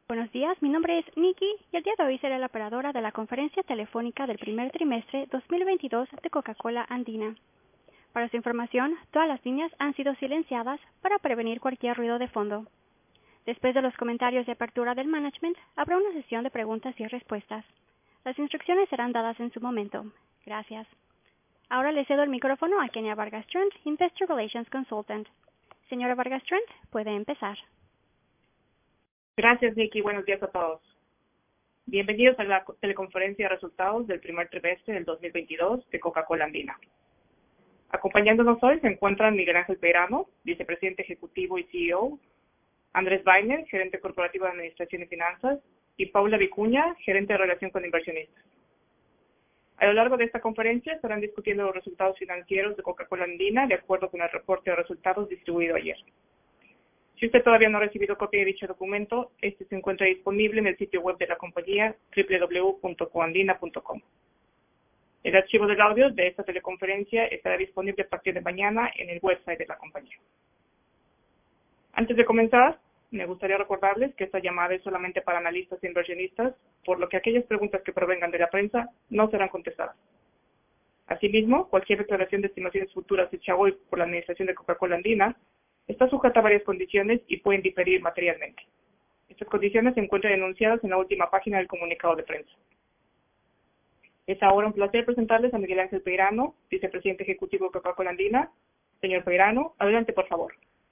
Buenos días, mi nombre es Nikki y el día de hoy seré la operadora de la conferencia telefónica del primer trimestre 2022 de Coca-Cola Andina. Para su información, todas las líneas han sido silenciadas para prevenir cualquier ruido de fondo. Después de los comentarios de apertura del management, habrá una sesión de preguntas y respuestas. Las instrucciones serán dadas en su momento. Gracias. Ahora le cedo el micrófono a Kenia Vargas Trent, Investor Relations Consultant. Señora Vargas Trent, puede empezar. Gracias, Nikki. Buenos días a todos. Bienvenidos a la teleconferencia de resultados del primer trimestre del 2022 de Coca-Cola Andina. Acompañándonos hoy se encuentran Miguel Ángel Peirano, vicepresidente ejecutivo y CEO, Andrés Weiner, gerente corporativo de Administración y Finanzas, y Paula Vicuña, gerente de Relación con Inversionistas. A lo largo de esta conferencia estarán discutiendo los resultados financieros de Coca-Cola Andina de acuerdo con el reporte de resultados distribuido ayer. Si usted todavía no ha recibido copia de dicho documento, este se encuentra disponible en el sitio web de la compañía www.coandina.com. El archivo del audio de esta teleconferencia estará disponible a partir de mañana en el website de la compañía. Antes de comenzar, me gustaría recordarles que esta llamada es solamente para analistas e inversionistas, por lo que aquellas preguntas que provengan de la prensa no serán contestadas. Asimismo, cualquier declaración de estimaciones futuras hecha hoy por la Administración de Coca-Cola Andina está sujeta a varias condiciones y pueden diferir materialmente. Estas condiciones se encuentran enunciadas en la última página del comunicado de prensa. Es ahora un placer presentarles a Miguel Ángel Peirano, vicepresidente ejecutivo de Coca-Cola Andina. Señor Peirano, adelante, por favor.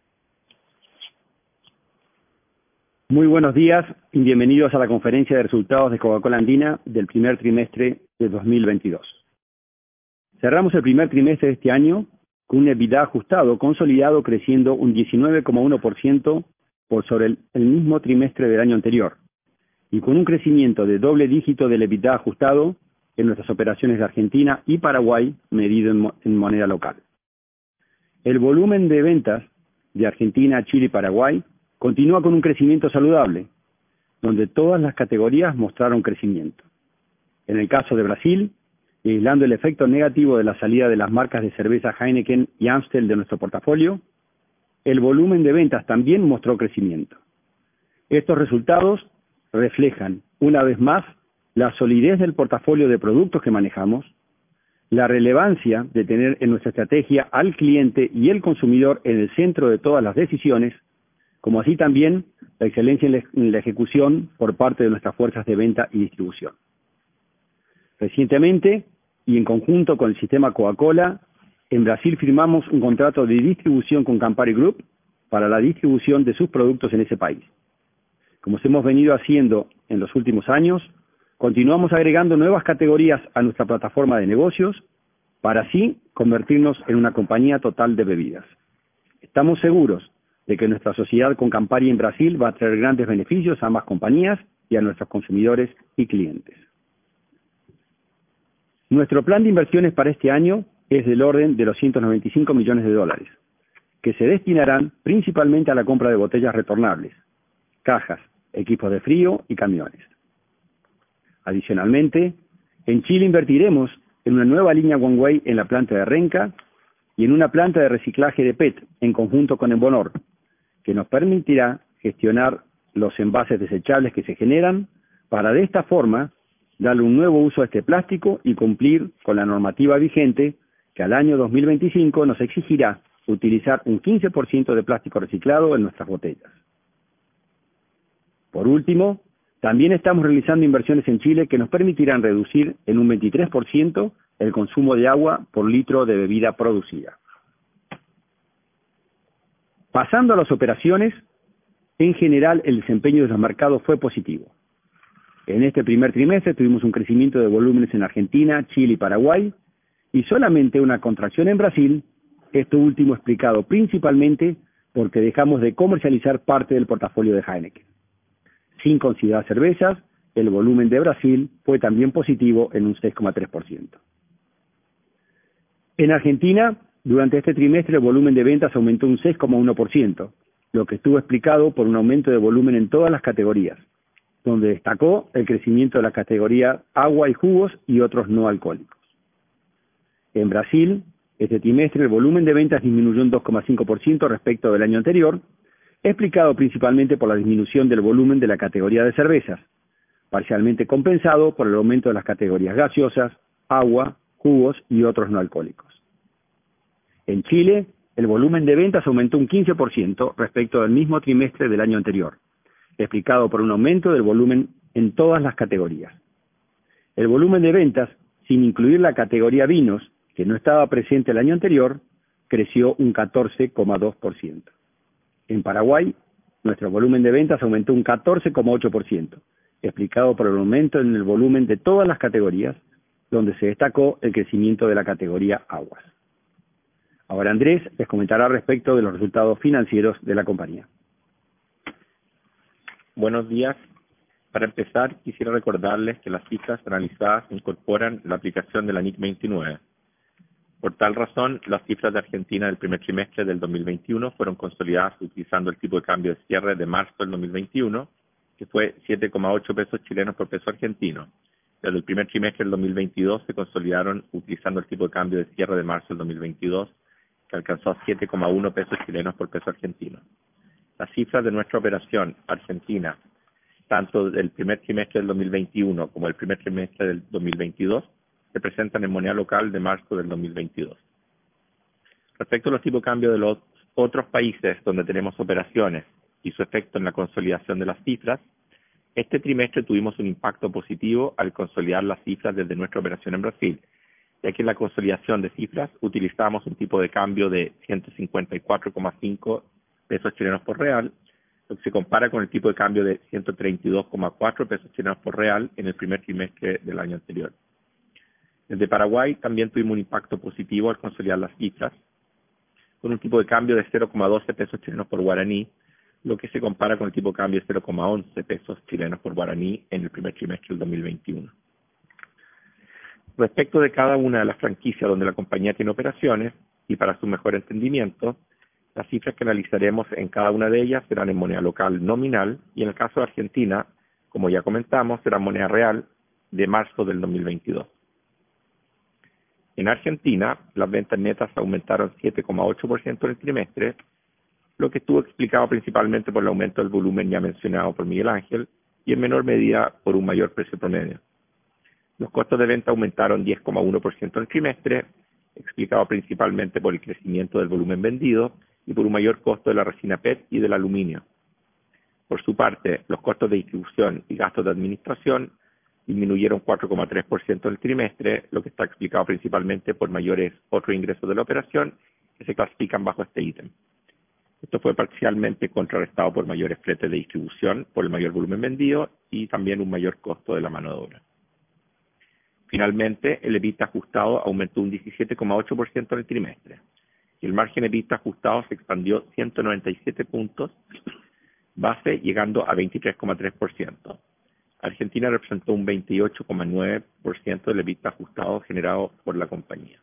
Muy buenos días y bienvenidos a la conferencia de resultados de Coca-Cola Andina del primer trimestre de 2022. Cerramos el primer trimestre de este año con un EBITDA ajustado consolidado creciendo un 19,1% por sobre el mismo trimestre del año anterior y con un crecimiento de doble dígito del EBITDA ajustado en nuestras operaciones de Argentina y Paraguay medido en moneda local. El volumen de ventas de Argentina, Chile y Paraguay continúa con un crecimiento saludable, donde todas las categorías mostraron crecimiento. En el caso de Brasil, aislando el efecto negativo de la salida de las marcas de cerveza Heineken y Amstel de nuestro portafolio, el volumen de ventas también mostró crecimiento. Estos resultados reflejan, una vez más, la solidez del portafolio de productos que manejamos, la relevancia de tener en nuestra estrategia al cliente y el consumidor en el centro de todas las decisiones, como así también la excelencia en la ejecución por parte de nuestras fuerzas de venta y distribución. Recientemente, y en conjunto con el sistema Coca-Cola, en Brasil firmamos un contrato de distribución con Campari Group para la distribución de sus productos en ese país. Como hemos venido haciendo en los últimos años, continuamos agregando nuevas categorías a nuestra plataforma de negocios para así convertirnos en una compañía total de bebidas. Estamos seguros de que nuestra sociedad con Campari en Brasil va a traer grandes beneficios a ambas compañías y a nuestros consumidores y clientes. Nuestro plan de inversiones para este año es del orden de los $195 millones, que se destinarán principalmente a la compra de botellas retornables, cajas, equipos de frío y camiones. Adicionalmente, en Chile invertiremos en una nueva línea One Way en la planta de Renca y en una planta de reciclaje de PET en conjunto con Embonor, que nos permitirá gestionar los envases desechables que se generan para de esta forma darle un nuevo uso a este plástico y cumplir con la normativa vigente que al año 2025 nos exigirá utilizar un 15% de plástico reciclado en nuestras botellas. Por último, también estamos realizando inversiones en Chile que nos permitirán reducir en un 23% el consumo de agua por litro de bebida producida. Pasando a las operaciones, en general el desempeño de los mercados fue positivo. En este primer trimestre tuvimos un crecimiento de volúmenes en Argentina, Chile y Paraguay, y solamente una contracción en Brasil, esto último explicado principalmente porque dejamos de comercializar parte del portafolio de Heineken. Sin considerar cervezas, el volumen de Brasil fue también positivo en un 6,3%. En Argentina, durante este trimestre el volumen de ventas aumentó un 6,1%, lo que estuvo explicado por un aumento de volumen en todas las categorías, donde destacó el crecimiento de la categoría agua y jugos y otros no alcohólicos. En Brasil, este trimestre el volumen de ventas disminuyó un 2,5% respecto del año anterior, explicado principalmente por la disminución del volumen de la categoría de cervezas, parcialmente compensado por el aumento de las categorías gaseosas, agua, jugos y otros no alcohólicos. En Chile, el volumen de ventas aumentó un 15% respecto del mismo trimestre del año anterior, explicado por un aumento del volumen en todas las categorías. El volumen de ventas, sin incluir la categoría vinos, que no estaba presente el año anterior, creció un 14,2%. En Paraguay, nuestro volumen de ventas aumentó un 14,8%, explicado por el aumento en el volumen de todas las categorías, donde se destacó el crecimiento de la categoría aguas. Ahora Andrés les comentará respecto de los resultados financieros de la compañía. Buenos días. Para empezar, quisiera recordarles que las cifras analizadas incorporan la aplicación de la NIC 29. Por tal razón, las cifras de Argentina del primer trimestre del 2021 fueron consolidadas utilizando el tipo de cambio de cierre de marzo del 2021, que fue 7,8 pesos chilenos por peso argentino. Desde el primer trimestre del 2022 se consolidaron utilizando el tipo de cambio de cierre de marzo del 2022, que alcanzó 7,1 pesos chilenos por peso argentino. Las cifras de nuestra operación Argentina, tanto del primer trimestre del 2021 como del primer trimestre del 2022, se presentan en moneda local de marzo del 2022. Respecto a los tipos de cambio de los otros países donde tenemos operaciones y su efecto en la consolidación de las cifras, este trimestre tuvimos un impacto positivo al consolidar las cifras desde nuestra operación en Brasil, ya que en la consolidación de cifras utilizamos un tipo de cambio de 154,5 pesos chilenos por real, lo que se compara con el tipo de cambio de 132,4 pesos chilenos por real en el primer trimestre del año anterior. Desde Paraguay también tuvimos un impacto positivo al consolidar las cifras, con un tipo de cambio de 0,12 pesos chilenos por guaraní, lo que se compara con el tipo de cambio de 0,11 pesos chilenos por guaraní en el primer trimestre del 2021. Respecto de cada una de las franquicias donde la compañía tiene operaciones, y para su mejor entendimiento, las cifras que analizaremos en cada una de ellas serán en moneda local nominal, y en el caso de Argentina, como ya comentamos, será moneda real de marzo del 2022. En Argentina, las ventas netas aumentaron 7,8% en el trimestre, lo que estuvo explicado principalmente por el aumento del volumen ya mencionado por Miguel Ángel, y en menor medida por un mayor precio promedio. Los costos de venta aumentaron 10,1% en el trimestre, explicado principalmente por el crecimiento del volumen vendido y por un mayor costo de la resina PET y del aluminio. Por su parte, los costos de distribución y gastos de administración disminuyeron 4,3% en el trimestre, lo que está explicado principalmente por mayores otros ingresos de la operación que se clasifican bajo este ítem. Esto fue parcialmente contrarrestado por mayores fletes de distribución, por el mayor volumen vendido y también un mayor costo de la mano de obra. Finalmente, el EBITDA ajustado aumentó un 17,8% en el trimestre y el margen EBITDA ajustado se expandió 197 puntos base, llegando a 23,3%. Argentina representó un 28,9% del EBITDA ajustado generado por la compañía.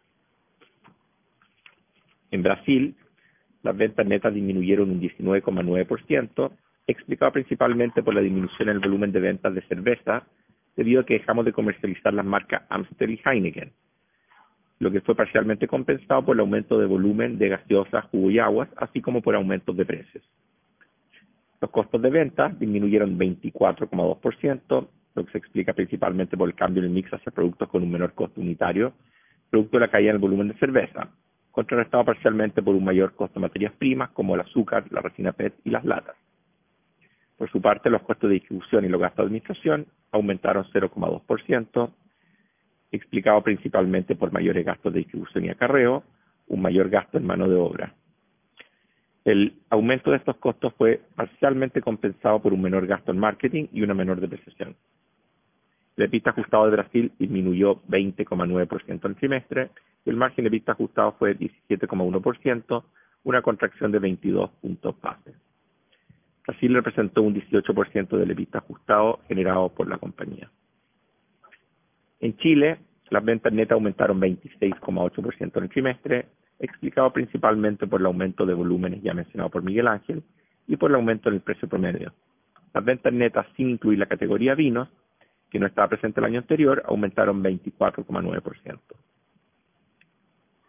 En Brasil, las ventas netas disminuyeron un 19,9%, explicado principalmente por la disminución en el volumen de ventas de cerveza, debido a que dejamos de comercializar las marcas Amstel y Heineken, lo que fue parcialmente compensado por el aumento de volumen de gaseosas, jugo y aguas, así como por aumentos de precios. Los costos de venta disminuyeron 24,2%, lo que se explica principalmente por el cambio en el mix hacia productos con un menor costo unitario, producto de la caída en el volumen de cerveza, contrarrestado parcialmente por un mayor costo de materias primas como el azúcar, la resina PET y las latas. Por su parte, los costos de distribución y los gastos de administración aumentaron 0,2%, explicado principalmente por mayores gastos de distribución y acarreo, un mayor gasto en mano de obra. El aumento de estos costos fue parcialmente compensado por un menor gasto en marketing y una menor depreciación. El EBITDA ajustado de Brasil disminuyó 20,9% en el trimestre y el margen de EBITDA ajustado fue 17,1%, una contracción de 22 puntos base. Brasil representó un 18% del EBITDA ajustado generado por la compañía. En Chile, las ventas netas aumentaron 26,8% en el trimestre, explicado principalmente por el aumento de volúmenes ya mencionado por Miguel Ángel y por el aumento en el precio promedio. Las ventas netas sin incluir la categoría vinos, que no estaba presente el año anterior, aumentaron 24,9%.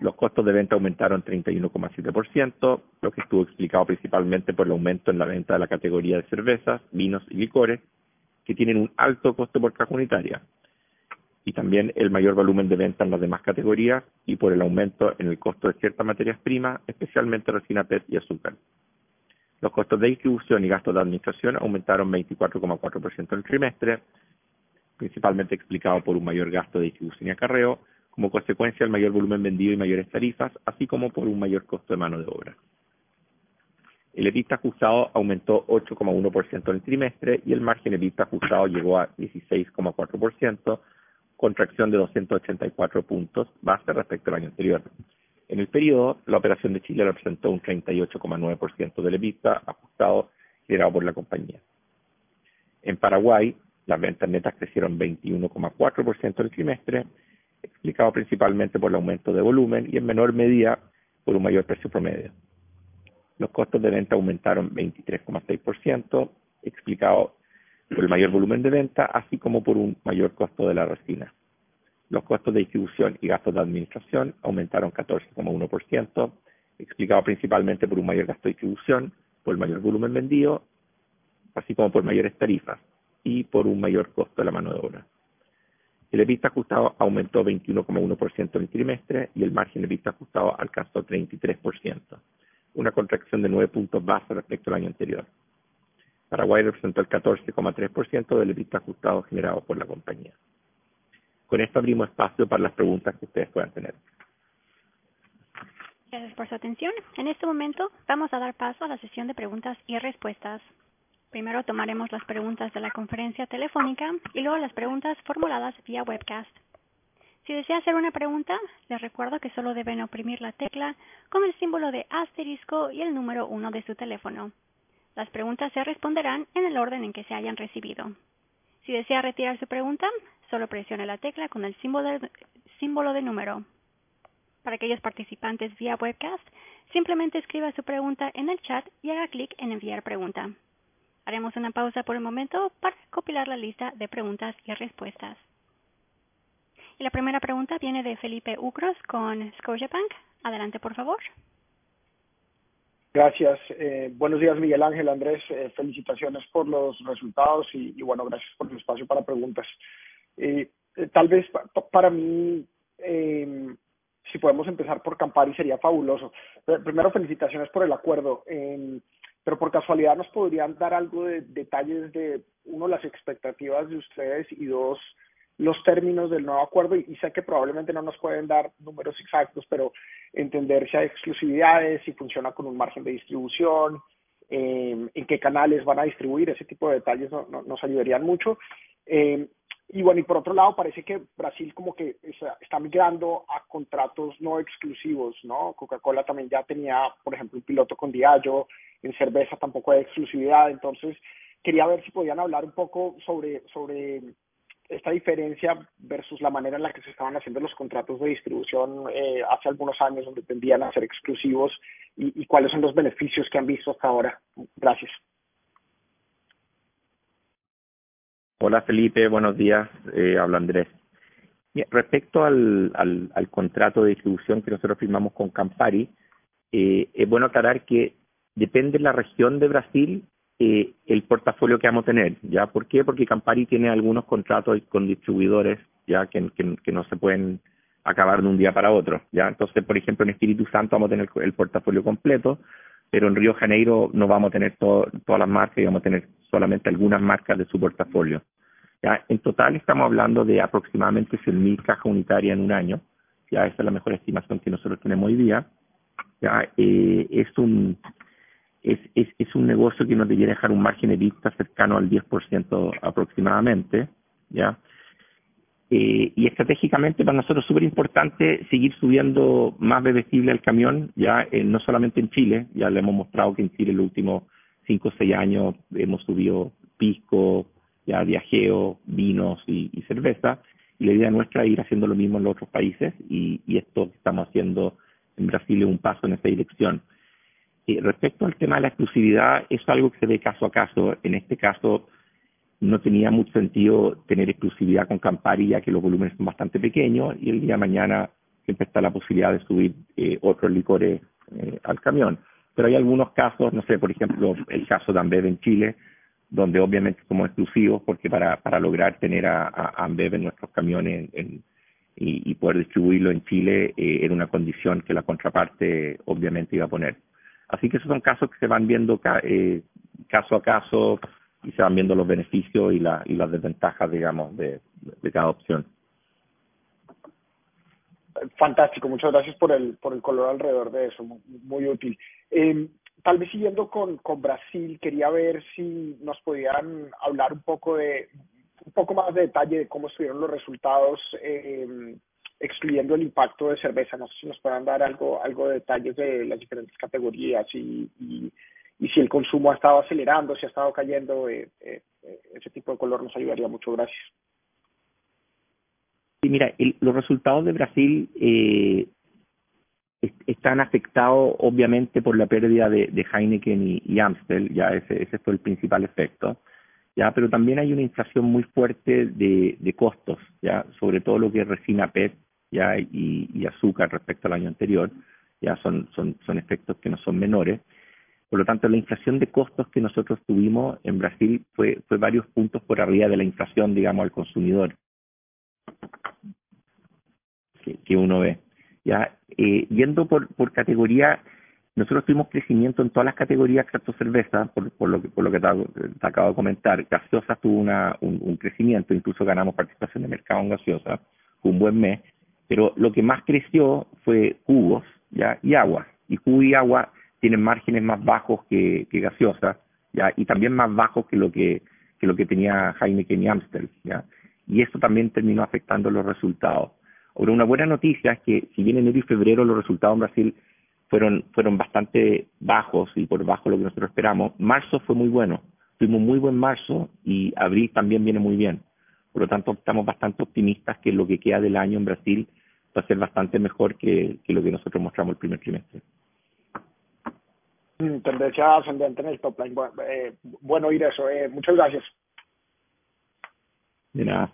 Los costos de venta aumentaron 31,7%, lo que estuvo explicado principalmente por el aumento en la venta de la categoría de cervezas, vinos y licores, que tienen un alto costo por caja unitaria, y también el mayor volumen de venta en las demás categorías y por el aumento en el costo de ciertas materias primas, especialmente resina PET y azúcar. Los costos de distribución y gastos de administración aumentaron 24,4% en el trimestre, principalmente explicado por un mayor gasto de distribución y acarreo, como consecuencia del mayor volumen vendido y mayores tarifas, así como por un mayor costo de mano de obra. El EBITDA ajustado aumentó 8,1% en el trimestre y el margen EBITDA ajustado llegó a 16,4%, contracción de 284 puntos base respecto al año anterior. En el periodo, la operación de Chile representó un 38,9% del EBITDA ajustado liderado por la compañía. En Paraguay, las ventas netas crecieron 21,4% en el trimestre, explicado principalmente por el aumento de volumen y en menor medida por un mayor precio promedio. Los costos de venta aumentaron 23,6%, explicado por el mayor volumen de venta, así como por un mayor costo de la resina. Los costos de distribución y gastos de administración aumentaron 14,1%, explicado principalmente por un mayor gasto de distribución, por el mayor volumen vendido, así como por mayores tarifas y por un mayor costo de la mano de obra. El EBITDA ajustado aumentó 21,1% en el trimestre y el margen de EBITDA ajustado alcanzó 33%, una contracción de 9 puntos base respecto al año anterior. Paraguay representó el 14,3% del EBITDA ajustado generado por la compañía. Con esto abrimos espacio para las preguntas que ustedes puedan tener. Gracias por su atención. En este momento vamos a dar paso a la sesión de preguntas y respuestas. Primero tomaremos las preguntas de la conferencia telefónica y luego las preguntas formuladas vía webcast. Si desea hacer una pregunta, les recuerdo que solo deben oprimir la tecla con el símbolo de asterisco y el número 1 de su teléfono. Las preguntas se responderán en el orden en que se hayan recibido. Si desea retirar su pregunta, solo presione la tecla con el símbolo de número. Para aquellos participantes vía webcast, simplemente escriba su pregunta en el chat y haga clic en enviar pregunta. Haremos una pausa por el momento para compilar la lista de preguntas y respuestas. Y la primera pregunta viene de Felipe Ucros con Scotiabank. Adelante, por favor. Gracias. Buenos días, Miguel Ángel, Andrés. Felicitaciones por los resultados y bueno, gracias por el espacio para preguntas. Tal vez para mí, si podemos empezar por Campari, sería fabuloso. Primero, felicitaciones por el acuerdo. Pero por casualidad nos podrían dar algo de detalles de, uno, las expectativas de ustedes y dos, los términos del nuevo acuerdo. Y sé que probablemente no nos pueden dar números exactos, pero entender si hay exclusividades, si funciona con un margen de distribución, en qué canales van a distribuir, ese tipo de detalles nos ayudarían mucho. Y bueno, y por otro lado, parece que Brasil como que está migrando a contratos no exclusivos, ¿no? Coca-Cola también ya tenía, por ejemplo, un piloto con Diageo, en cerveza tampoco hay exclusividad. Entonces, quería ver si podían hablar un poco sobre esta diferencia versus la manera en la que se estaban haciendo los contratos de distribución hace algunos años, donde tendían a ser exclusivos, y cuáles son los beneficios que han visto hasta ahora. Gracias. Hola Felipe, buenos días, habla Andrés. Respecto al contrato de distribución que nosotros firmamos con Campari, es bueno aclarar que depende de la región de Brasil el portafolio que vamos a tener, ¿ya? ¿Por qué? Porque Campari tiene algunos contratos con distribuidores, ¿ya? Que no se pueden acabar de un día para otro, ¿ya? Entonces, por ejemplo, en Espíritu Santo vamos a tener el portafolio completo, pero en Río de Janeiro no vamos a tener todas las marcas y vamos a tener solamente algunas marcas de su portafolio, ¿ya? En total estamos hablando de aproximadamente 100.000 cajas unitarias en un año, ¿ya? Esa es la mejor estimación que nosotros tenemos hoy día, ¿ya? Es un negocio que nos debería dejar un margen de vista cercano al 10% aproximadamente, ¿ya? Y estratégicamente para nosotros es súper importante seguir subiendo más bebestible al camión, ya no solamente en Chile, ya le hemos mostrado que en Chile en los últimos 5 o 6 años hemos subido pisco, ya Diageo, vinos y cerveza, y la idea nuestra es ir haciendo lo mismo en los otros países, y esto que estamos haciendo en Brasil es un paso en esa dirección. Respecto al tema de la exclusividad, es algo que se ve caso a caso. En este caso, no tenía mucho sentido tener exclusividad con Campari, ya que los volúmenes son bastante pequeños, y el día de mañana siempre está la posibilidad de subir otros licores al camión. Pero hay algunos casos, no sé, por ejemplo, el caso de Ambev en Chile, donde obviamente somos exclusivos porque para lograr tener a Ambev en nuestros camiones y poder distribuirlo en Chile era una condición que la contraparte obviamente iba a poner. Así que esos son casos que se van viendo caso a caso y se van viendo los beneficios y las desventajas, digamos, de cada opción. Fantástico, muchas gracias por el color alrededor de eso, muy útil. Tal vez siguiendo con Brasil, quería ver si nos podían hablar un poco más de detalle de cómo estuvieron los resultados, excluyendo el impacto de cerveza. No sé si nos puedan dar algo de detalles de las diferentes categorías y si el consumo ha estado acelerando, si ha estado cayendo, ese tipo de color nos ayudaría mucho. Gracias. Sí, mira, los resultados de Brasil están afectados obviamente por la pérdida de Heineken y Amstel, ya ese fue el principal efecto, ya, pero también hay una inflación muy fuerte de costos, ya, sobre todo lo que es resina PET, ya, y azúcar respecto al año anterior, ya son efectos que no son menores. Por lo tanto, la inflación de costos que nosotros tuvimos en Brasil fue varios puntos por arriba de la inflación, digamos, al consumidor que uno ve. Ya, yendo por categoría, nosotros tuvimos crecimiento en todas las categorías excepto cerveza, por lo que te acabo de comentar. Gaseosa tuvo un crecimiento, incluso ganamos participación de mercado en gaseosa, fue un buen mes, pero lo que más creció fue jugos, ya, y agua. Y jugo y agua tienen márgenes más bajos que gaseosa, ya, y también más bajos que lo que tenía Heineken y Amstel, ya. Y eso también terminó afectando los resultados. Ahora, una buena noticia es que si bien enero y febrero los resultados en Brasil fueron bastante bajos y por bajo de lo que nosotros esperamos, marzo fue muy bueno. Tuvimos muy buen marzo y abril también viene muy bien. Por lo tanto, estamos bastante optimistas que lo que queda del año en Brasil va a ser bastante mejor que lo que nosotros mostramos el primer trimestre. Tendencia ascendente en el top line. Bueno oír eso. Muchas gracias. De nada.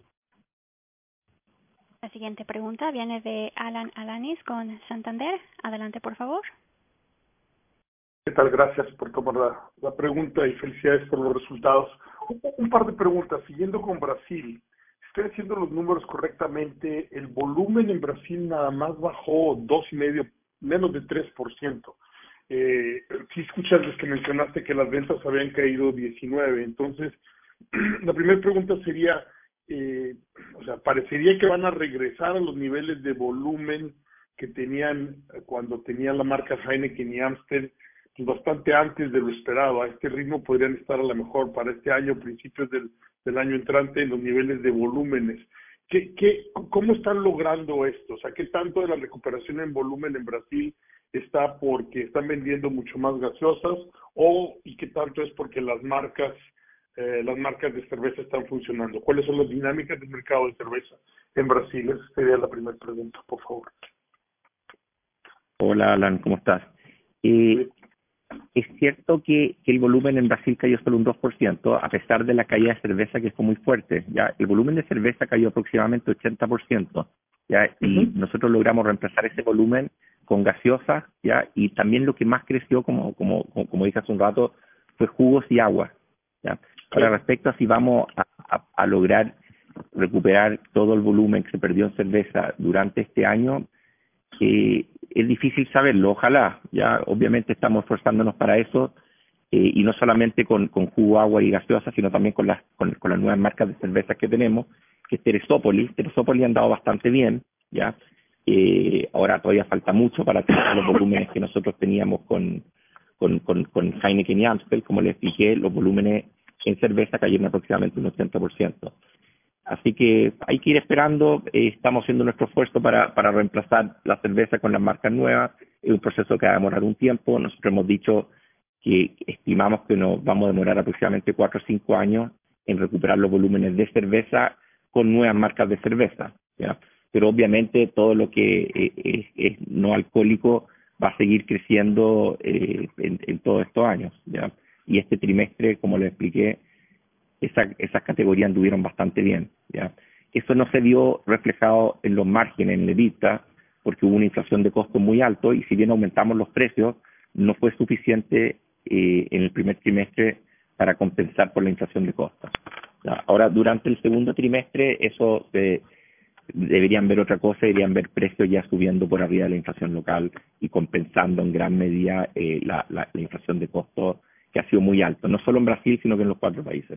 La siguiente pregunta viene de Alan Alanis con Santander. Adelante, por favor. ¿Qué tal? Gracias por tomar la pregunta y felicidades por los resultados. Un par de preguntas. Siguiendo con Brasil, estoy haciendo los números correctamente. El volumen en Brasil nada más bajó 2,5%, menos de 3%. Sí escuchas los que mencionaste que las ventas habían caído 19%. Entonces, la primera pregunta sería, parecería que van a regresar a los niveles de volumen que tenían cuando tenían la marca Heineken y Amstel, pues bastante antes de lo esperado. A este ritmo podrían estar a lo mejor para este año, principios del año entrante, en los niveles de volúmenes. ¿Cómo están logrando esto? O sea, ¿qué tanto de la recuperación en volumen en Brasil está porque están vendiendo mucho más gaseosas y qué tanto es porque las marcas de cerveza están funcionando? ¿Cuáles son las dinámicas del mercado de cerveza en Brasil? Esa sería la primera pregunta, por favor. Hola, Alan, ¿cómo estás? Es cierto que el volumen en Brasil cayó solo un 2%, a pesar de la caída de cerveza que fue muy fuerte. Ya, el volumen de cerveza cayó aproximadamente 80%, ya, y nosotros logramos reemplazar ese volumen con gaseosas, ya, y también lo que más creció, como dije hace un rato, fue jugos y agua. Ya. Ahora, respecto a si vamos a lograr recuperar todo el volumen que se perdió en cerveza durante este año, es difícil saberlo. Ojalá, ya, obviamente estamos esforzándonos para eso, y no solamente con jugo, agua y gaseosa, sino también con las nuevas marcas de cerveza que tenemos, que es Teresópolis ha andado bastante bien, ya. Ahora todavía falta mucho para tener los volúmenes que nosotros teníamos con Heineken y Amstel. Como les expliqué, los volúmenes en cerveza cayeron aproximadamente un 80%. Así que hay que ir esperando. Estamos haciendo nuestro esfuerzo para reemplazar la cerveza con las marcas nuevas. Es un proceso que va a demorar un tiempo. Nosotros hemos dicho que estimamos que nos vamos a demorar aproximadamente 4 o 5 años en recuperar los volúmenes de cerveza con nuevas marcas de cerveza, ¿ya? Pero obviamente todo lo que es no alcohólico va a seguir creciendo en todos estos años, ¿ya? Y este trimestre, como les expliqué, esas categorías anduvieron bastante bien, ¿ya? Eso no se vio reflejado en los márgenes, en la EBITDA, porque hubo una inflación de costos muy alto y si bien aumentamos los precios, no fue suficiente en el primer trimestre para compensar por la inflación de costos. Ahora, durante el segundo trimestre, eso deberían ver otra cosa, deberían ver precios ya subiendo por arriba de la inflación local y compensando en gran medida la inflación de costos que ha sido muy alto, no solo en Brasil, sino que en los 4 países.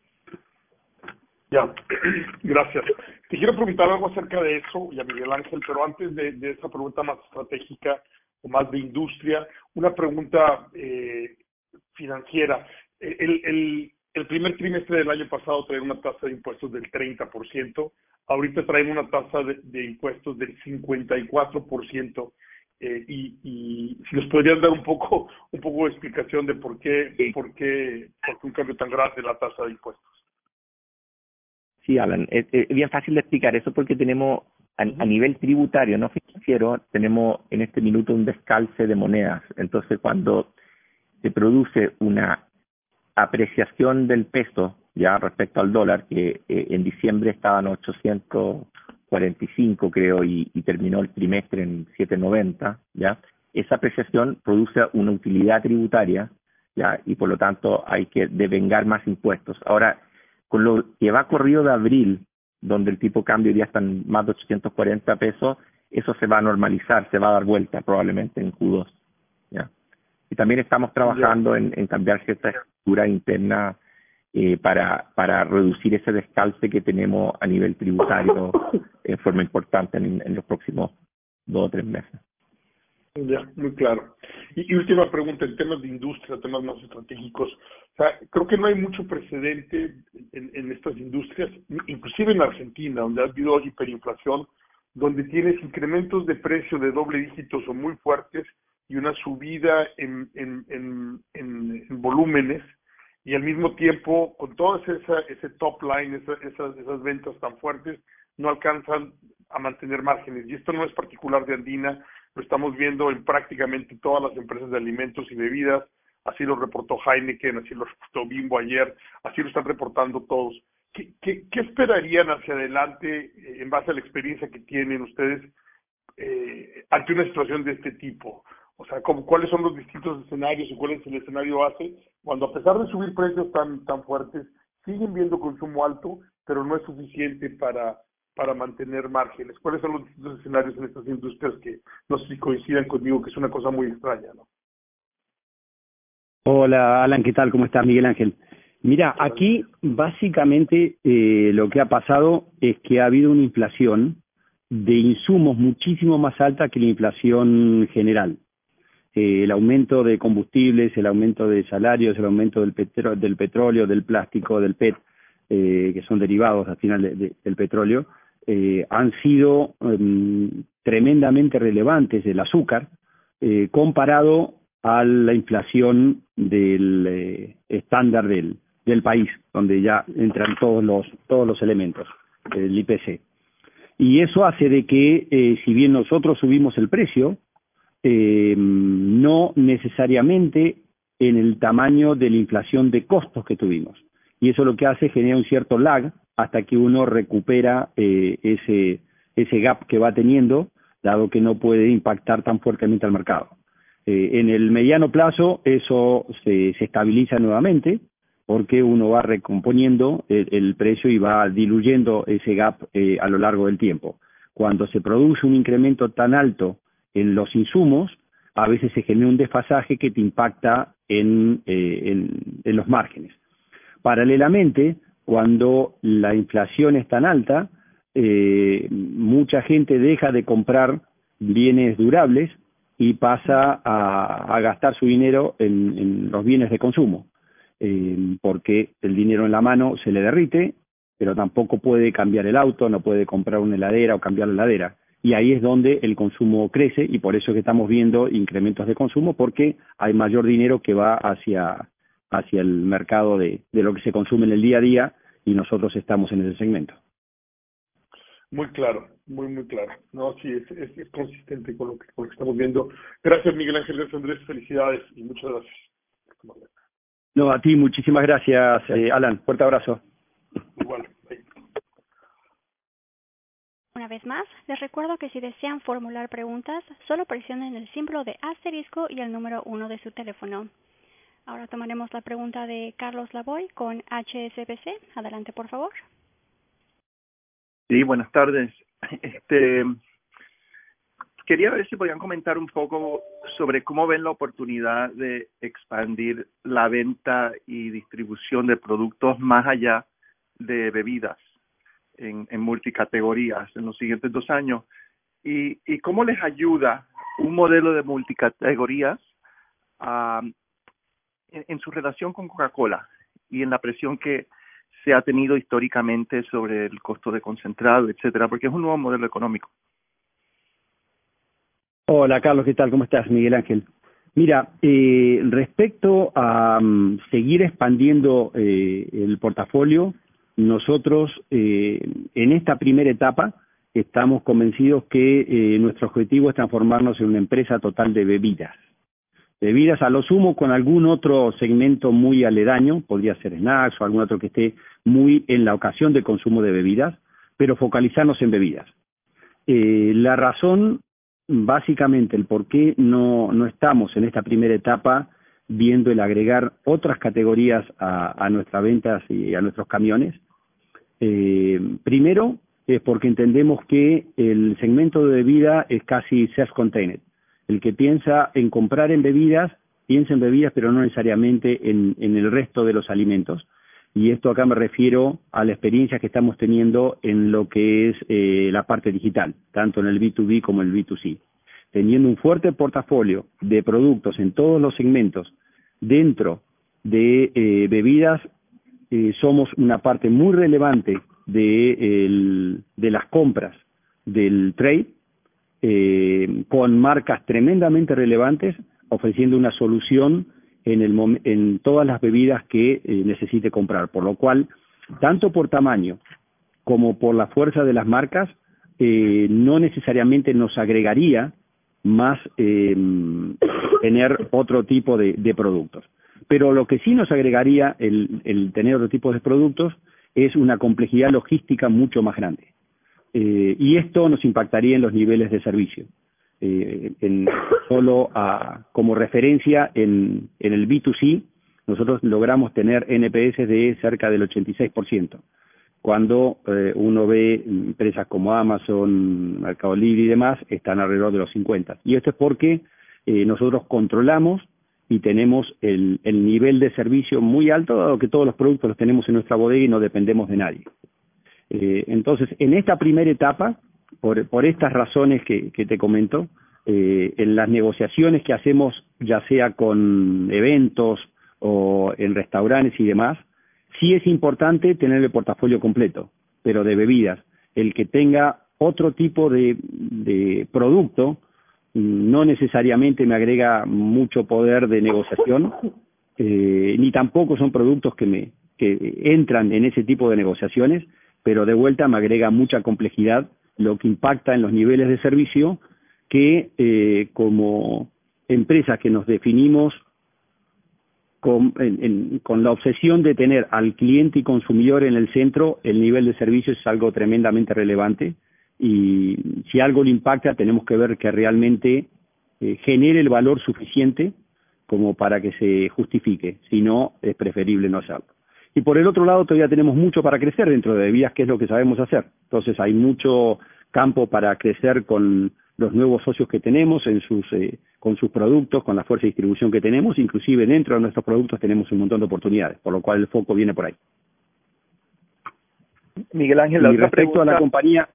Ya, gracias. Te quiero preguntar algo acerca de eso, y a Miguel Ángel, pero antes de esa pregunta más estratégica o más de industria, una pregunta financiera. El primer trimestre del año pasado traía una tasa de impuestos del 30%, ahorita traen una tasa de impuestos del 54%, y si nos podrías dar un poco de explicación de por qué un cambio tan grande en la tasa de impuestos. Sí, Alan, es bien fácil de explicar eso porque tenemos, a nivel tributario, no financiero, tenemos en este minuto un descalce de monedas. Entonces, cuando se produce una apreciación del peso ya respecto al dólar, que en diciembre estaban 845, creo, y terminó el trimestre en 790, ya, esa apreciación produce una utilidad tributaria, ya, y por lo tanto hay que devengar más impuestos. Ahora, con lo que va corrido de abril, donde el tipo de cambio ya está en más de 840 pesos, eso se va a normalizar, se va a dar vuelta probablemente en Q2. ¿Ya? Y también estamos trabajando en cambiar cierta estructura interna para reducir ese descalce que tenemos a nivel tributario en forma importante en los próximos 2 o 3 meses. Ya, muy claro. Y última pregunta, en temas de industria, temas más estratégicos. O sea, creo que no hay mucho precedente en estas industrias, inclusive en Argentina, donde ha habido hiperinflación, donde tienes incrementos de precio de doble dígito o muy fuertes y una subida en volúmenes, y al mismo tiempo, con todo ese top line, esas ventas tan fuertes, no alcanzan a mantener márgenes. Y esto no es particular de Andina, lo estamos viendo en prácticamente todas las empresas de alimentos y bebidas, así lo reportó Heineken, así lo reportó Bimbo ayer, así lo están reportando todos. ¿Qué esperarían hacia adelante en base a la experiencia que tienen ustedes ante una situación de este tipo? O sea, ¿cuáles son los distintos escenarios y cuál es el escenario base cuando, a pesar de subir precios tan fuertes, siguen viendo consumo alto, pero no es suficiente para mantener márgenes? ¿Cuáles son los distintos escenarios en estas industrias que no sé si coincidan conmigo, que es una cosa muy extraña, ¿no? Hola, Alan, ¿qué tal? ¿Cómo estás, Miguel Ángel? Mira, aquí básicamente lo que ha pasado es que ha habido una inflación de insumos muchísimo más alta que la inflación general. El aumento de combustibles, el aumento de salarios, el aumento del petróleo, del plástico, del PET, que son derivados al final del petróleo, han sido tremendamente relevantes. El azúcar, comparado a la inflación del estándar del país, donde ya entran todos los elementos, el IPC. Y eso hace de que, si bien nosotros subimos el precio, no necesariamente en el tamaño de la inflación de costos que tuvimos. Y eso lo que hace es generar un cierto lag hasta que uno recupera ese gap que va teniendo, dado que no puede impactar tan fuertemente al mercado. En el mediano plazo eso se estabiliza nuevamente, porque uno va recomponiendo el precio y va diluyendo ese gap a lo largo del tiempo. Cuando se produce un incremento tan alto en los insumos, a veces se genera un desfasaje que te impacta en los márgenes. Paralelamente, cuando la inflación es tan alta, mucha gente deja de comprar bienes durables y pasa a gastar su dinero en los bienes de consumo, porque el dinero en la mano se le derrite, pero tampoco puede cambiar el auto, no puede comprar una heladera o cambiar la heladera. Y ahí es donde el consumo crece, y por eso es que estamos viendo incrementos de consumo, porque hay mayor dinero que va hacia el mercado de lo que se consume en el día a día, y nosotros estamos en ese segmento. Muy claro, muy claro. No, sí, es consistente con lo que estamos viendo. Gracias, Miguel Ángel, gracias, Andrés, felicidades y muchas gracias. No, a ti, muchísimas gracias, Alan. Fuerte abrazo. Igual. Una vez más, les recuerdo que si desean formular preguntas, solo presionen el símbolo de asterisco y el número 1 de su teléfono. Ahora tomaremos la pregunta de Carlos Lavoy con HSBC. Adelante, por favor. Sí, buenas tardes. Quería ver si podían comentar un poco sobre cómo ven la oportunidad de expandir la venta y distribución de productos más allá de bebidas en multicategorías en los siguientes 2 años y cómo les ayuda un modelo de multicategorías en su relación con Coca-Cola y en la presión que se ha tenido históricamente sobre el costo de concentrado, etcétera, porque es un nuevo modelo económico. Hola Carlos, ¿qué tal? ¿Cómo estás? Miguel Ángel. Mira, respecto a seguir expandiendo el portafolio, nosotros en esta primera etapa estamos convencidos que nuestro objetivo es transformarnos en una empresa total de bebidas. Bebidas a lo sumo con algún otro segmento muy aledaño, podría ser snacks o algún otro que esté muy en la ocasión de consumo de bebidas, pero focalizarnos en bebidas. La razón, básicamente, el por qué no estamos en esta primera etapa viendo el agregar otras categorías a nuestras ventas y a nuestros camiones. Primero, es porque entendemos que el segmento de bebida es casi self-contained. El que piensa en comprar en bebidas, piensa en bebidas, pero no necesariamente en el resto de los alimentos. Y esto acá me refiero a la experiencia que estamos teniendo en lo que es la parte digital, tanto en el B2B como en el B2C. Teniendo un fuerte portafolio de productos en todos los segmentos dentro de bebidas, somos una parte muy relevante de las compras del trade, con marcas tremendamente relevantes, ofreciendo una solución en todas las bebidas que necesite comprar, por lo cual, tanto por tamaño como por la fuerza de las marcas, no necesariamente nos agregaría más tener otro tipo de productos. Pero lo que sí nos agregaría el tener otro tipo de productos es una complejidad logística mucho más grande. Y esto nos impactaría en los niveles de servicio. Como referencia, en el B2C, nosotros logramos tener NPS de cerca del 86%. Cuando uno ve empresas como Amazon, Mercado Libre y demás, están alrededor de los 50. Y esto es porque nosotros controlamos y tenemos el nivel de servicio muy alto, dado que todos los productos los tenemos en nuestra bodega y no dependemos de nadie. Entonces, en esta primera etapa, por estas razones que te comento, en las negociaciones que hacemos, ya sea con eventos o en restaurantes y demás, sí es importante tener el portafolio completo, pero de bebidas. El que tenga otro tipo de producto no necesariamente me agrega mucho poder de negociación, ni tampoco son productos que entran en ese tipo de negociaciones, pero de vuelta me agrega mucha complejidad, lo que impacta en los niveles de servicio que como empresas que nos definimos con la obsesión de tener al cliente y consumidor en el centro, el nivel de servicio es algo tremendamente relevante y si algo le impacta tenemos que ver que realmente genere el valor suficiente como para que se justifique, si no es preferible no hacerlo. Y por el otro lado todavía tenemos mucho para crecer dentro de bebidas, que es lo que sabemos hacer. Entonces hay mucho campo para crecer con los nuevos socios que tenemos con sus productos, con la fuerza de distribución que tenemos, inclusive dentro de nuestros productos tenemos un montón de oportunidades, por lo cual el foco viene por ahí. Miguel Ángel, y respecto a la compañía,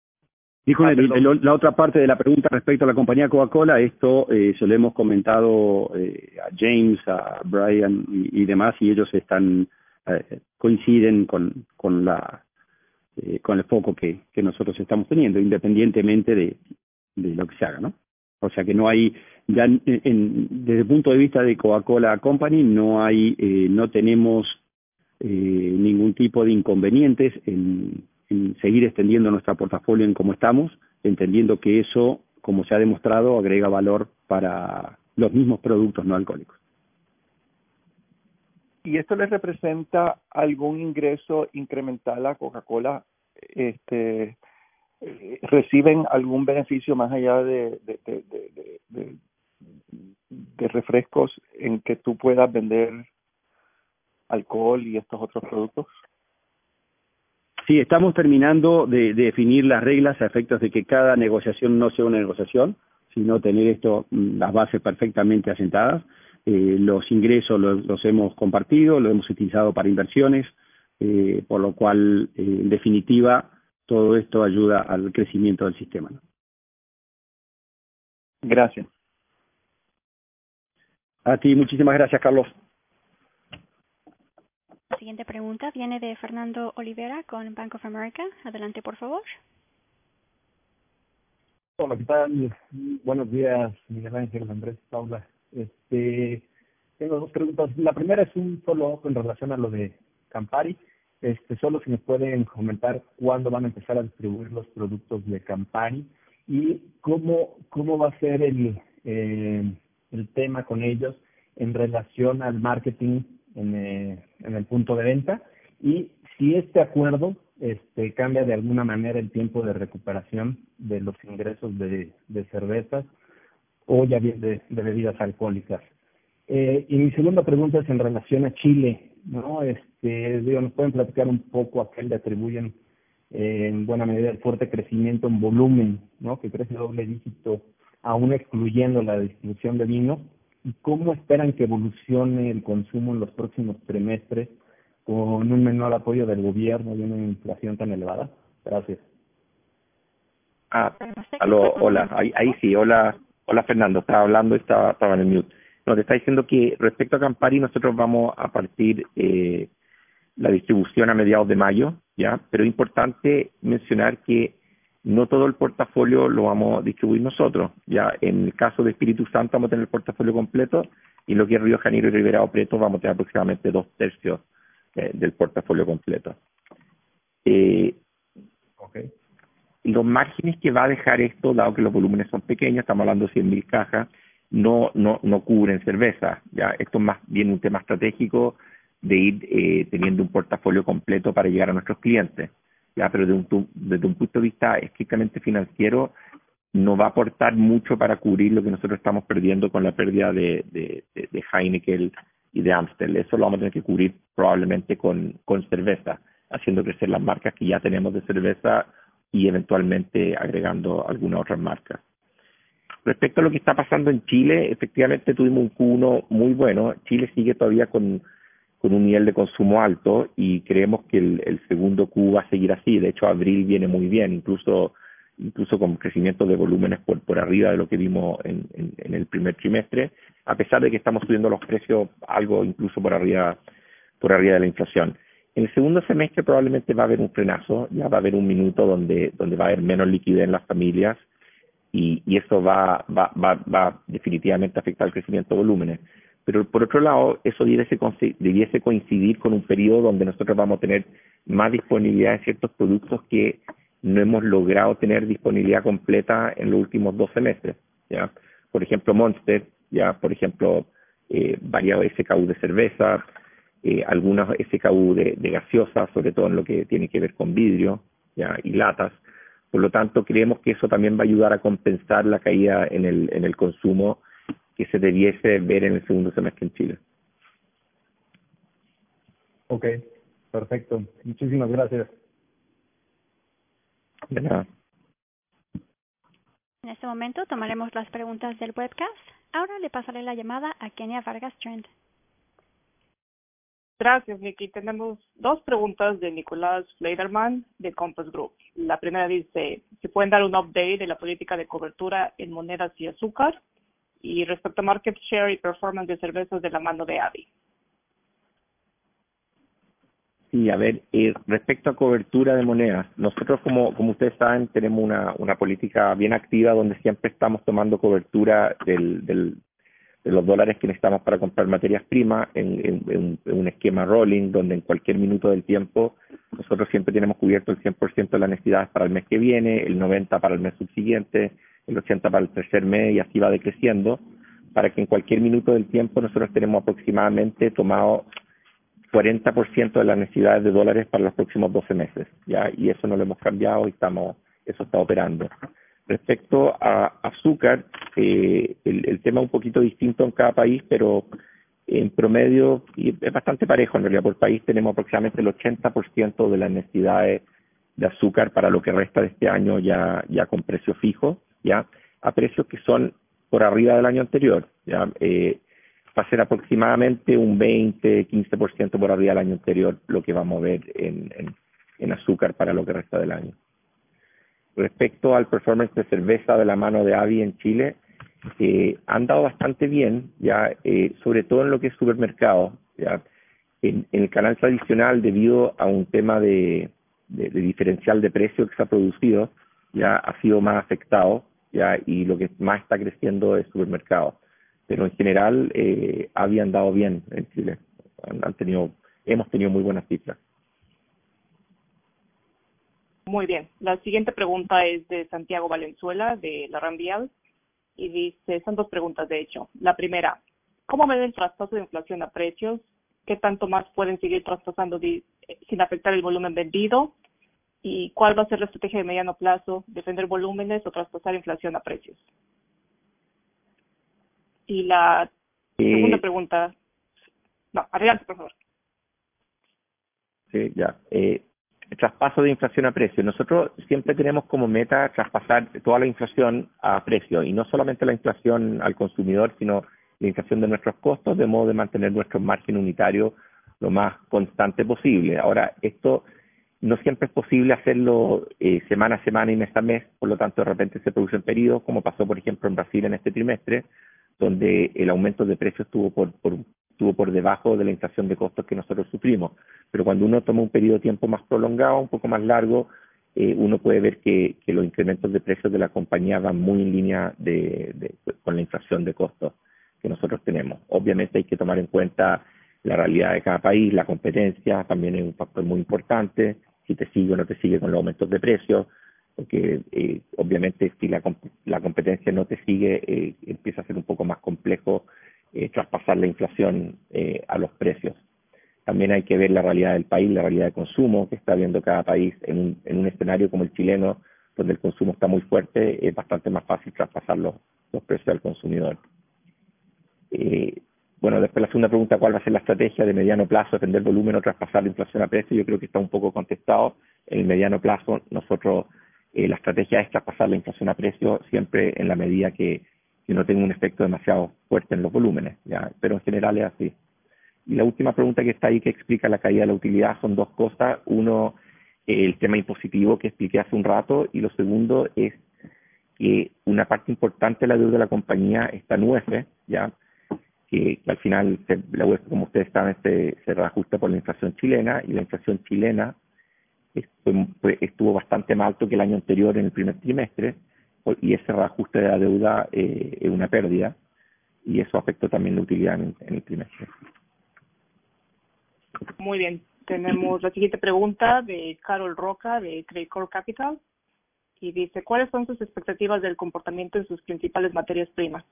la otra parte de la pregunta respecto a la compañía Coca-Cola, esto se lo hemos comentado a James, a Brian y demás, y ellos coinciden con el foco que nosotros estamos teniendo, independientemente de lo que se haga, ¿no? O sea que no hay, ya desde el punto de vista de Coca-Cola Company, no tenemos ningún tipo de inconvenientes en seguir extendiendo nuestro portafolio en como estamos, entendiendo que eso, como se ha demostrado, agrega valor para los mismos productos no alcohólicos. ¿Y esto les representa algún ingreso incremental a Coca-Cola ¿reciben algún beneficio más allá de refrescos en que tú puedas vender alcohol y estos otros productos? Sí, estamos terminando de definir las reglas a efectos de que cada negociación no sea una negociación, sino tener las bases perfectamente asentadas. Los ingresos los hemos compartido, los hemos utilizado para inversiones, por lo cual, en definitiva, todo esto ayuda al crecimiento del sistema, ¿no? Gracias. A ti, muchísimas gracias, Carlos. La siguiente pregunta viene de Fernando Olivera con Bank of America. Adelante, por favor. Hola, ¿qué tal? Buenos días, Miguel Ángel, Andrés, Paula. Tengo dos preguntas. La primera es un follow-up en relación a lo de Campari. Solo si nos pueden comentar cuándo van a empezar a distribuir los productos de Campari y cómo va a ser el tema con ellos en relación al marketing en el punto de venta, y si este acuerdo cambia de alguna manera el tiempo de recuperación de los ingresos de cervezas o ya bien de bebidas alcohólicas. Y mi segunda pregunta es en relación a Chile, ¿no? ¿Nos pueden platicar un poco a qué le atribuyen en buena medida el fuerte crecimiento en volumen, ¿no? Que crece doble dígito, aún excluyendo la distribución de vino? ¿Y cómo esperan que evolucione el consumo en los próximos trimestres con un menor apoyo del gobierno y una inflación tan elevada? Gracias. Aló, hola, ahí sí, hola Fernando, estaba hablando, estaba en el mute. No, te está diciendo que respecto a Campari nosotros vamos a partir la distribución a mediados de mayo, ya, pero es importante mencionar que no todo el portafolio lo vamos a distribuir nosotros. Ya en el caso de Espíritu Santo vamos a tener el portafolio completo, y lo que es Río de Janeiro y Ribeirão Preto vamos a tener aproximadamente 2/3 del portafolio completo. Okay. Los márgenes que va a dejar esto, dado que los volúmenes son pequeños, estamos hablando de 100.000 cajas, no cubren cerveza. Ya esto es más bien un tema estratégico de ir teniendo un portafolio completo para llegar a nuestros clientes. Ya, pero desde un punto de vista estrictamente financiero, no va a aportar mucho para cubrir lo que nosotros estamos perdiendo con la pérdida de Heineken y de Amstel. Eso lo vamos a tener que cubrir probablemente con cerveza, haciendo crecer las marcas que ya tenemos de cerveza y eventualmente agregando algunas otras marcas. Respecto a lo que está pasando en Chile, efectivamente tuvimos un Q1 muy bueno. Chile sigue todavía con un nivel de consumo alto y creemos que el segundo Q va a seguir así. De hecho, abril viene muy bien, incluso con crecimiento de volúmenes por arriba de lo que vimos en el primer trimestre, a pesar de que estamos subiendo los precios algo incluso por arriba de la inflación. En el segundo semestre probablemente va a haber un frenazo, ya va a haber un minuto donde va a haber menos liquidez en las familias y eso va definitivamente a afectar el crecimiento de volúmenes. Pero por otro lado, eso debiese coincidir con un periodo donde nosotros vamos a tener más disponibilidad de ciertos productos que no hemos logrado tener disponibilidad completa en los últimos 12 meses. ¿Ya? Por ejemplo, Monster, ya, por ejemplo, variados SKU de cerveza, algunos SKU de gaseosa, sobre todo en lo que tiene que ver con vidrio, ¿ya? Y latas. Por lo tanto, creemos que eso también va a ayudar a compensar la caída en el consumo que se debiese ver en el segundo semestre en Chile. Ok, perfecto. Muchísimas gracias. De nada. En este momento tomaremos las preguntas del webcast. Ahora le pasaré la llamada a Kenia Vargas Trend. Gracias, Vicky. Tenemos dos preguntas de Nicolás Fleiderman de Compass Group. La primera dice, ¿se pueden dar un update de la política de cobertura en monedas y azúcar? Y respecto a market share y performance de cervezas de la mano de ADI. Sí, a ver, respecto a cobertura de monedas, nosotros como ustedes saben tenemos una política bien activa donde siempre estamos tomando cobertura de los dólares que necesitamos para comprar materias primas en un esquema rolling donde en cualquier minuto del tiempo nosotros siempre tenemos cubierto el 100% de las necesidades para el mes que viene, el 90% para el mes subsiguiente, el 80% para el tercer mes y así va decreciendo, para que en cualquier minuto del tiempo nosotros tenemos aproximadamente tomado 40% de las necesidades de dólares para los próximos 12 meses, ¿ya? Y eso no lo hemos cambiado y estamos eso está operando. Respecto a azúcar, el tema es un poquito distinto en cada país, pero en promedio, y es bastante parejo en realidad, por país tenemos aproximadamente el 80% de las necesidades de azúcar para lo que resta de este año ya con precio fijo, ya a precios que son por arriba del año anterior. Ya va a ser aproximadamente un 20-15% por arriba del año anterior lo que vamos a ver en azúcar para lo que resta del año. Respecto al performance de cerveza de la mano de ABI en Chile, han dado bastante bien, ya sobre todo en lo que es supermercado. Ya en el canal tradicional, debido a un tema de diferencial de precio que se ha producido, ya ha sido más afectado, ya, y lo que más está creciendo es supermercado. Pero en general habían dado bien en Chile. Hemos tenido muy buenas cifras. Muy bien. La siguiente pregunta es de Santiago Valenzuela, de La Rambial, y dice, son dos preguntas de hecho. La primera, ¿cómo ven el traspaso de inflación a precios? ¿Qué tanto más pueden seguir traspasando sin afectar el volumen vendido? ¿Y cuál va a ser la estrategia de mediano plazo? ¿Defender volúmenes o traspasar inflación a precios? Y la segunda pregunta... No, adelante, por favor. Sí, ya. Traspaso de inflación a precio. Nosotros siempre tenemos como meta traspasar toda la inflación a precio, y no solamente la inflación al consumidor, sino la inflación de nuestros costos, de modo de mantener nuestro margen unitario lo más constante posible. Ahora, esto no siempre es posible hacerlo semana a semana y mes a mes, por lo tanto de repente se producen periodos, como pasó por ejemplo en Brasil en este trimestre, donde el aumento de precios estuvo por debajo de la inflación de costos que nosotros sufrimos. Pero cuando uno toma un periodo de tiempo más prolongado, un poco más largo, uno puede ver que los incrementos de precios de la compañía van muy en línea con la inflación de costos que nosotros tenemos. Obviamente hay que tomar en cuenta la realidad de cada país, la competencia también es un factor muy importante, si te sigue o no te sigue con los aumentos de precios, porque obviamente si la competencia no te sigue, empieza a ser un poco más complejo traspasar la inflación a los precios. También hay que ver la realidad del país, la realidad de consumo que está viendo cada país. En un escenario como el chileno, donde el consumo está muy fuerte, es bastante más fácil traspasar los precios al consumidor. Bueno, después la segunda pregunta, ¿cuál va a ser la estrategia de mediano plazo, defender volumen o traspasar la inflación a precio? Yo creo que está un poco contestado. En el mediano plazo, nosotros, la estrategia es traspasar la inflación a precio siempre en la medida que no tenga un efecto demasiado fuerte en los volúmenes, ¿ya? Pero en general es así. Y la última pregunta que está ahí, que explica la caída de la utilidad, son dos cosas. Uno, el tema impositivo que expliqué hace un rato, y lo segundo es que una parte importante de la deuda de la compañía está en UF, ¿ya? Que al final la UF, como ustedes saben, se reajusta por la inflación chilena, y la inflación chilena estuvo bastante más alto que el año anterior en el primer trimestre, y ese reajuste de la deuda es una pérdida, y eso afectó también la utilidad en el trimestre. Muy bien. Tenemos la siguiente pregunta de Carol Roca, de Credicorp Capital, y dice, ¿cuáles son sus expectativas del comportamiento en sus principales materias primas?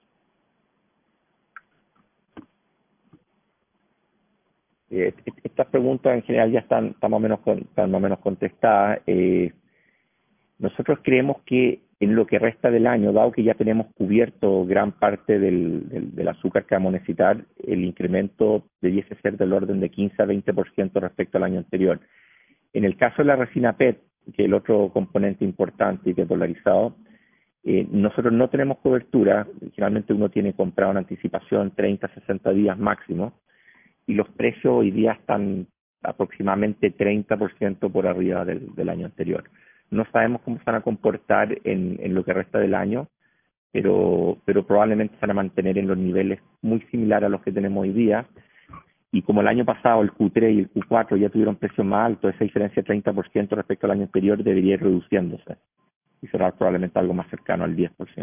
Estas preguntas en general ya están más o menos contestadas. Nosotros creemos que en lo que resta del año, dado que ya tenemos cubierto gran parte del azúcar que vamos a necesitar, el incremento debiese ser del orden de 15 a 20% respecto al año anterior. En el caso de la resina PET, que es el otro componente importante y que es dolarizado, nosotros no tenemos cobertura. Generalmente uno tiene comprado en anticipación 30 a 60 días máximo, y los precios hoy día están aproximadamente 30% por arriba del año anterior. No sabemos cómo se van a comportar en lo que resta del año, pero probablemente se van a mantener en los niveles muy similares a los que tenemos hoy día. Y como el año pasado el Q3 y el Q4 ya tuvieron precios más altos, esa diferencia de 30% respecto al año anterior debería ir reduciéndose y será probablemente algo más cercano al 10%.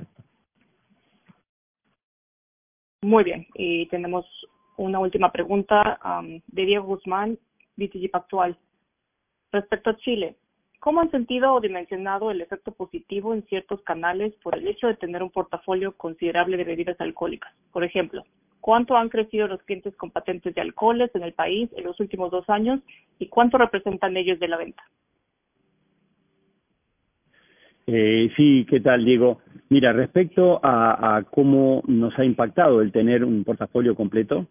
Muy bien. Y tenemos una última pregunta de Diego Guzmán, BTG Pactual. Respecto a Chile, ¿cómo han sentido o dimensionado el efecto positivo en ciertos canales por el hecho de tener un portafolio considerable de bebidas alcohólicas? Por ejemplo, ¿cuánto han crecido los clientes con patentes de alcoholes en el país en los últimos 2 años y cuánto representan ellos de la venta? Sí, ¿qué tal, Diego? Mira, respecto a cómo nos ha impactado el tener un portafolio completo,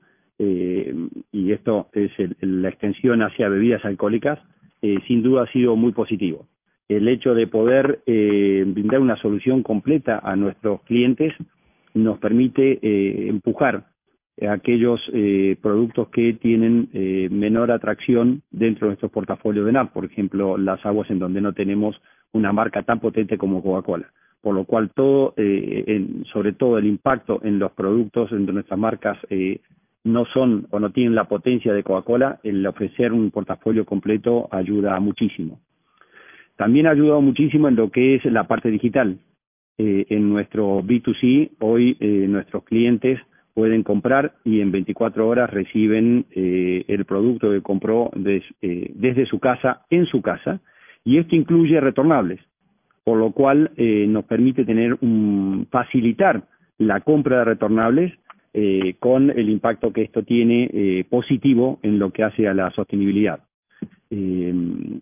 y esto es la extensión hacia bebidas alcohólicas, sin duda ha sido muy positivo. El hecho de poder brindar una solución completa a nuestros clientes nos permite empujar aquellos productos que tienen menor atracción dentro de nuestro portafolio de NAP, por ejemplo, las aguas en donde no tenemos una marca tan potente como Coca-Cola, por lo cual todo, sobre todo el impacto en los productos de nuestras marcas no son o no tienen la potencia de Coca-Cola, el ofrecer un portafolio completo ayuda muchísimo. También ha ayudado muchísimo en lo que es la parte digital. En nuestro B2C, hoy nuestros clientes pueden comprar y en 24 horas reciben el producto que compró desde su casa, en su casa, y esto incluye retornables, por lo cual nos permite facilitar la compra de retornables con el impacto que esto tiene positivo en lo que hace a la sostenibilidad. En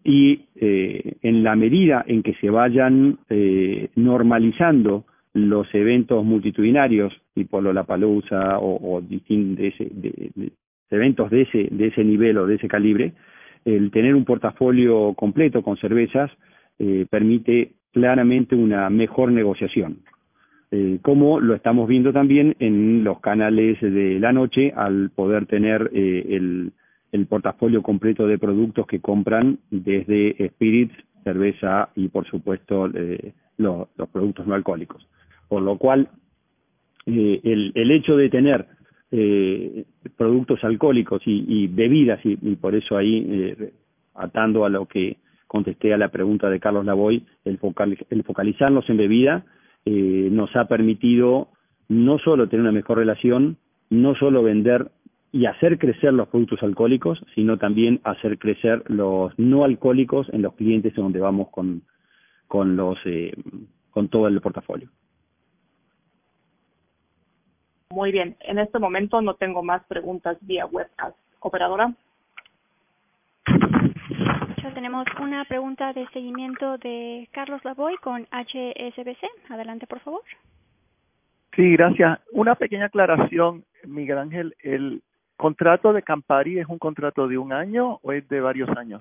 la medida en que se vayan normalizando los eventos multitudinarios, tipo Lollapalooza o eventos de ese nivel o de ese calibre, el tener un portafolio completo con cervezas permite claramente una mejor negociación, como lo estamos viendo también en los canales de la noche al poder tener el portafolio completo de productos que compran desde spirits, cerveza y por supuesto los productos no alcohólicos. Por lo cual el hecho de tener productos alcohólicos y bebidas, y por eso ahí atando a lo que contesté a la pregunta de Carlos Lavoy, el focalizarnos en bebida nos ha permitido no solo tener una mejor relación, no solo vender y hacer crecer los productos alcohólicos, sino también hacer crecer los no alcohólicos en los clientes donde vamos con todo el portafolio. Muy bien, en este momento no tengo más preguntas vía webcast. Operadora. Tenemos una pregunta de seguimiento de Carlos Lavoy con HSBC. Adelante, por favor. Sí, gracias. Una pequeña aclaración, Miguel Ángel. ¿El contrato de Campari es un contrato de 1 año o es de varios años?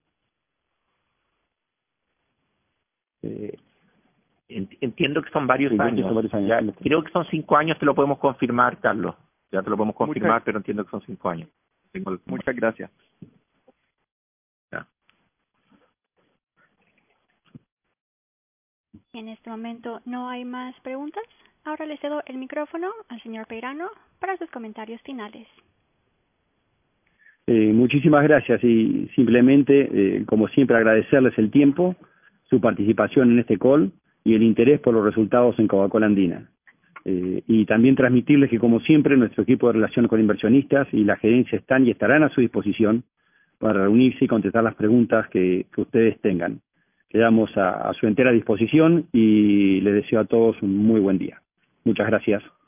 Entiendo que son varios años. Son varios años. Ya, creo que son 5 años, te lo podemos confirmar, Carlos. Ya te lo podemos confirmar, pero entiendo que son 5 años. Muchas gracias. Ya. En este momento no hay más preguntas. Ahora le cedo el micrófono al señor Peirano para sus comentarios finales. Muchísimas gracias y simplemente, como siempre, agradecerles el tiempo, su participación en este call y el interés por los resultados en Coca-Cola Andina. Y también transmitirles que, como siempre, nuestro equipo de relación con inversionistas y la gerencia están y estarán a su disposición para reunirse y contestar las preguntas que ustedes tengan. Quedamos a su entera disposición y les deseo a todos un muy buen día. Muchas gracias.